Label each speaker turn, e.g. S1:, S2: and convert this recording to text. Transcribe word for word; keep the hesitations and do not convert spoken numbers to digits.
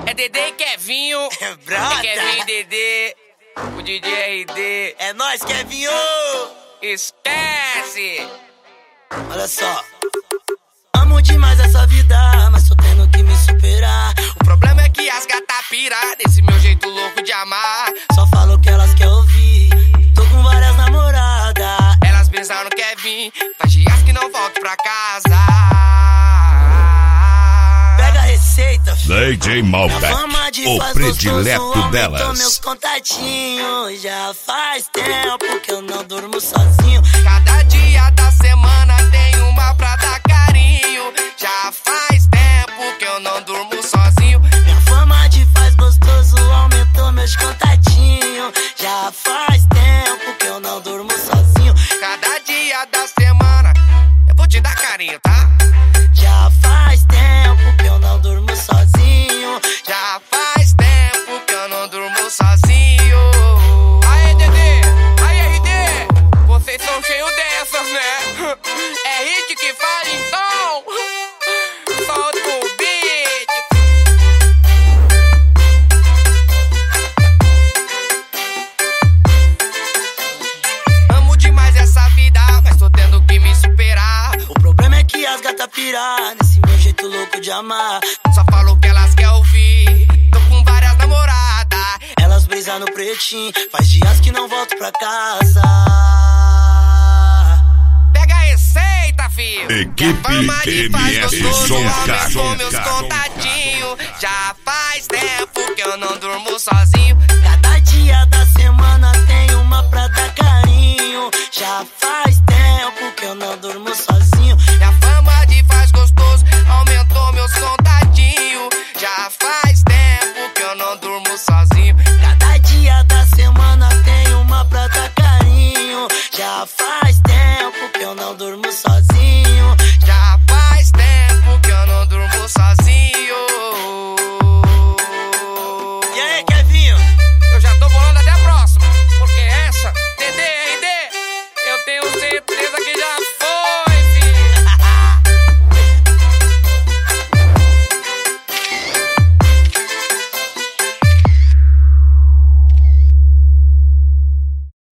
S1: É Dedê e Kevinho.
S2: Brota.
S1: É Kevinho e Dedê. O D J R D.
S2: É nóis, Kevinho!
S1: Esquece!
S2: Olha só. Amo demais essa vida, mas tô tendo que me superar.
S1: O problema é que as gatas pira desse meu jeito louco de amar.
S2: Só falo o que elas querem ouvir. Tô com várias namoradas.
S1: Elas pensam no Kevin, faz dias que não volto pra casa.
S2: Pega a receita, filho.
S3: D J Malbec, o predileto delas.
S2: Meus contatinhos, já faz tempo que eu não durmo sozinho.
S1: Cada dia da semana tem uma pra dar carinho. Já faz tempo que eu não durmo sozinho.
S2: Minha fama de faz gostoso aumentou meus contatinhos. Já faz tempo que eu não durmo sozinho.
S1: Cada dia da semana eu vou te dar carinho, tá?
S2: Já faz tempo que eu não durmo sozinho.
S1: Já faz tempo que eu não durmo sozinho. Aê, Dedê, aê, R D, vocês são cheios dessas, né? É hit que fala então. Solta o beat. Amo demais essa vida, mas tô tendo que me superar.
S2: O problema é que as gatas piram nesse meu jeito louco de amar.
S1: Só falo o que elas querem ouvir. Tô com várias namoradas.
S2: Elas brisam no pretinho, faz dias que não volto pra casa.
S1: Pega a receita, filho.
S3: Equipe
S1: M S
S3: Zoncar.
S1: Com meus contatinhos. Já faz tempo que eu não durmo sozinho.
S2: Cada dia da semana tem uma pra dar carinho. Já faz